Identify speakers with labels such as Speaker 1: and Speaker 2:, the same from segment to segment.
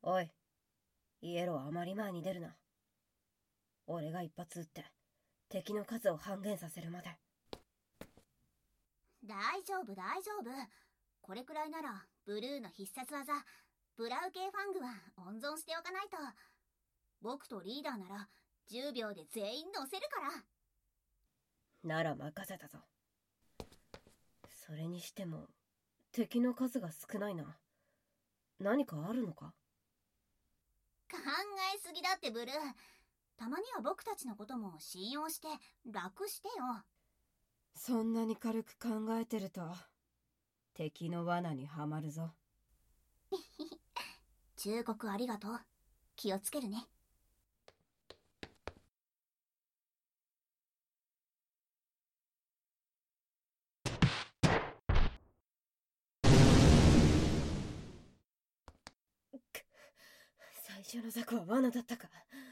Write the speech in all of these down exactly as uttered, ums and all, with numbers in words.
Speaker 1: おい、イエローあまり前に出るな。俺が一発撃って敵の数を半減させるまで。
Speaker 2: 大丈夫大丈夫。これくらいならブルーの必殺技ブラウ系ファングは温存しておかないと。僕とリーダーならじゅうびょうで全員乗せるから。
Speaker 1: なら任せたぞ。それにしても敵の数が少ないな。何かあるのか？
Speaker 2: 考えすぎだってブルー。たまには僕たちのことも信用して楽してよ。
Speaker 1: そんなに軽く考えてると敵の罠にはまるぞ。
Speaker 2: 忠告ありがとう。気をつけるね。
Speaker 1: 最初のザクは罠だったか。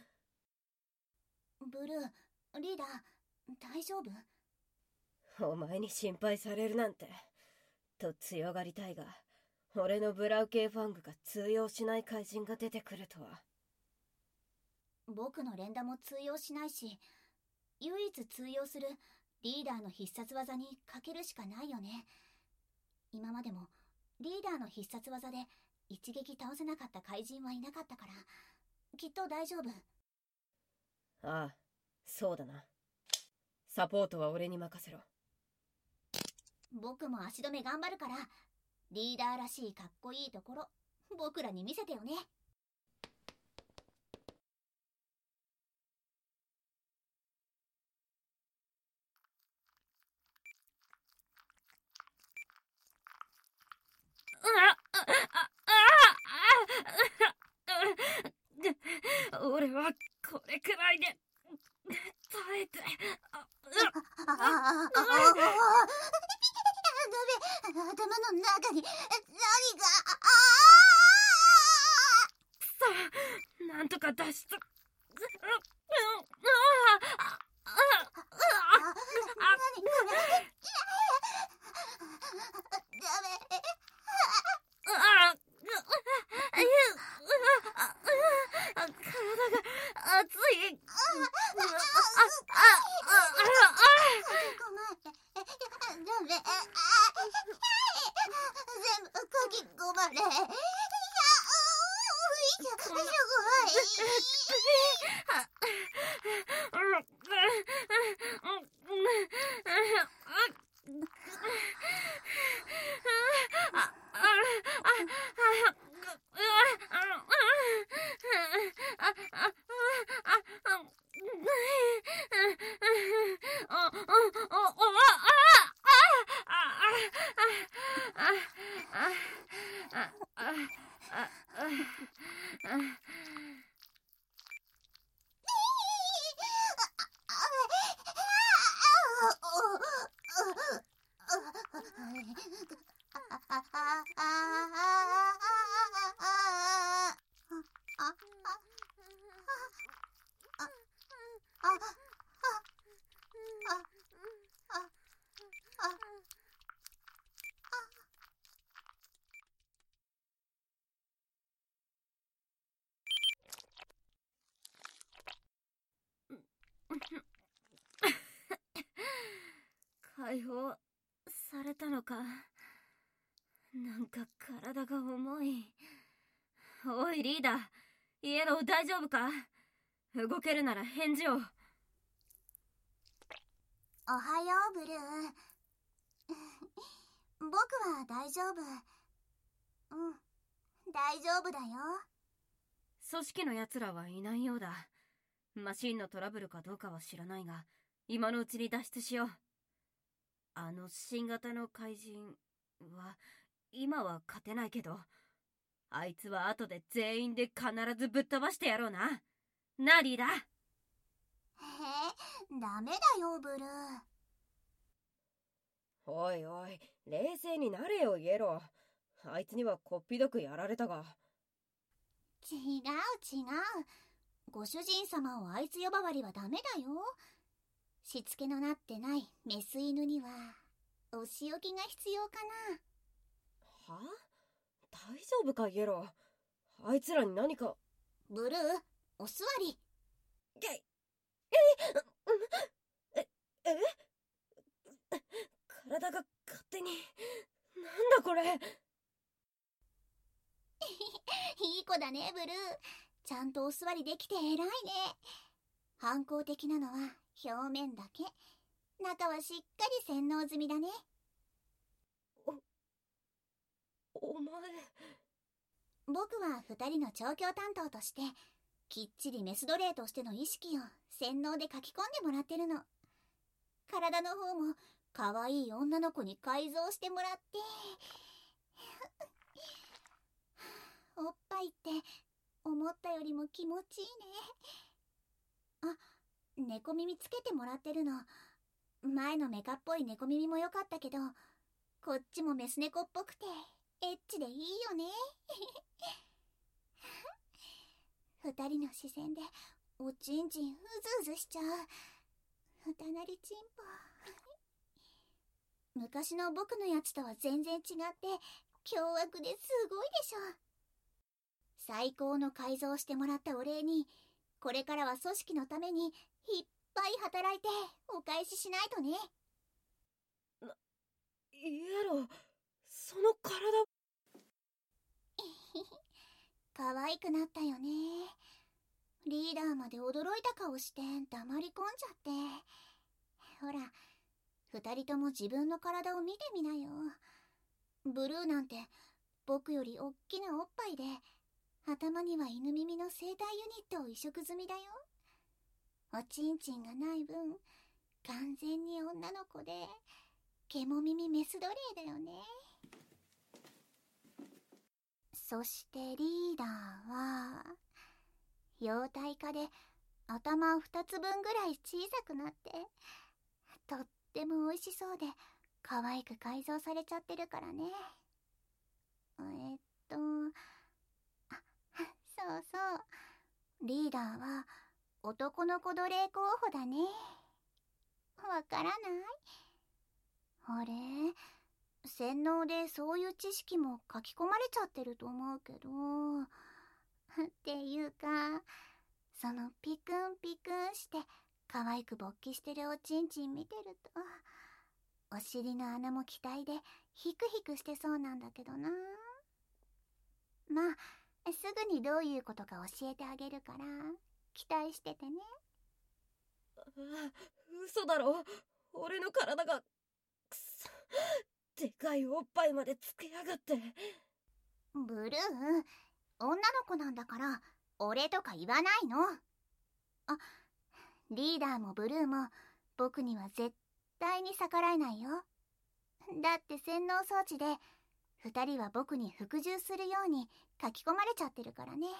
Speaker 2: ブルー、リーダー、大丈夫？
Speaker 1: お前に心配されるなんてと強がりたいが、俺のブラウ系ファングが通用しない怪人が出てくるとは。
Speaker 2: 僕の連打も通用しないし、唯一通用するリーダーの必殺技にかけるしかないよね。今までもリーダーの必殺技で一撃倒せなかった怪人はいなかったから、きっと大丈夫。
Speaker 1: ああ、そうだな。サポートは俺に任せろ。
Speaker 2: 僕も足止め頑張るから、リーダーらしいかっこいいところ僕らに見せてよね。
Speaker 1: 俺はこれくらいで耐えて。
Speaker 2: ああああああ、頭の中に何が。
Speaker 1: さあ、なんとか脱出。解放されたのか。なんか体が重い。おいリーダー、イエロー大丈夫か？動けるなら返事を。
Speaker 2: おはようブルー。僕は大丈夫。うん、大丈夫だよ。
Speaker 1: 組織の奴らはいないようだ。マシンのトラブルかどうかは知らないが、今のうちに脱出しよう。あの新型の怪人は今は勝てないけど、あいつは後で全員で必ずぶっ飛ばしてやろうな。なあリーダー。
Speaker 2: へえ、ダメだよブルー。
Speaker 1: おいおい、冷静になれよイエロー。あいつにはこっぴどくやられたが。
Speaker 2: 違う違う。ご主人様をあいつ呼ばわりはダメだよ。しつけのなってないメス犬にはお仕置きが必要かな。
Speaker 1: はあ？大丈夫かイエロあいつらに何か。
Speaker 2: ブルー、お座り。
Speaker 1: え、え、え、え、体が勝手に。なんだこれ。
Speaker 2: いい子だね、ブルー。ちゃんとお座りできて偉いね。反抗的なのは表面だけ。中はしっかり洗脳済みだね。
Speaker 1: お、お前。
Speaker 2: 僕は二人の調教担当として、きっちりメス奴隷としての意識を洗脳で書き込んでもらってるの。体の方も可愛い女の子に改造してもらって。おっぱいって思ったよりも気持ちいいね。あ、猫耳つけてもらってるの。前のメカっぽい猫耳も良かったけど、こっちもメス猫っぽくてエッチでいいよね。二人の視線でおちんちんうずうずしちゃう。ふたなりちんぽ。昔の僕のやつとは全然違って凶悪ですごいでしょ。最高の改造してもらったお礼に、これからは組織のためにいっぱい働いてお返ししないとね。
Speaker 1: な、イエロー、その体。
Speaker 2: 可愛くなったよね。リーダーまで驚いた顔して黙り込んじゃって。ほら、二人とも自分の体を見てみなよ。ブルーなんて僕よりおっきなおっぱいで、頭には犬耳の生体ユニットを移植済みだよ。おちんちんがない分、完全に女の子で、毛も耳メス奴隷だよね。そしてリーダーは、幼体化で頭二つ分ぐらい小さくなって、とっても美味しそうで可愛く改造されちゃってるからね。えっと、あ、そうそう、リーダーは男の子奴隷候補だね。わからない？あれ、洗脳でそういう知識も書き込まれちゃってると思うけど。っていうか、そのピクンピクンして可愛く勃起してるおちんちん見てると、お尻の穴も期待でヒクヒクしてそうなんだけどな。まあ、すぐにどういうことか教えてあげるから期待しててね。
Speaker 1: ああ、嘘だろ。俺の体が、くそ、でかいおっぱいまでつけやがって。
Speaker 2: ブルー、女の子なんだから俺とか言わないの。あ、リーダーもブルーも僕には絶対に逆らえないよ。だって洗脳装置で二人は僕に服従するように書き込まれちゃってるからね。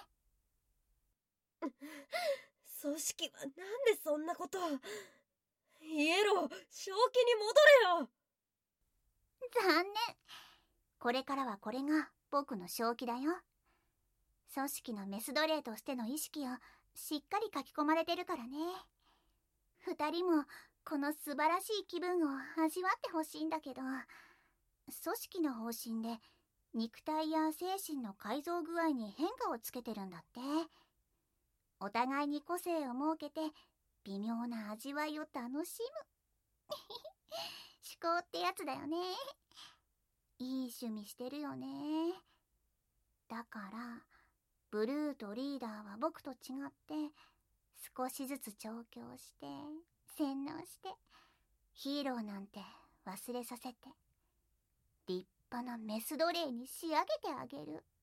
Speaker 1: 組織はなんでそんなこと。イエロー、正気に戻れよ。
Speaker 2: 残念。これからはこれが僕の正気だよ。組織のメス奴隷としての意識をしっかり書き込まれてるからね。二人もこの素晴らしい気分を味わってほしいんだけど、組織の方針で肉体や精神の改造具合に変化をつけてるんだって。お互いに個性を設けて微妙な味わいを楽しむ。思考ってやつだよね。いい趣味してるよね。だからブルーとリーダーは僕と違って少しずつ調教して洗脳してヒーローなんて忘れさせて立派なメス奴隷に仕上げてあげる。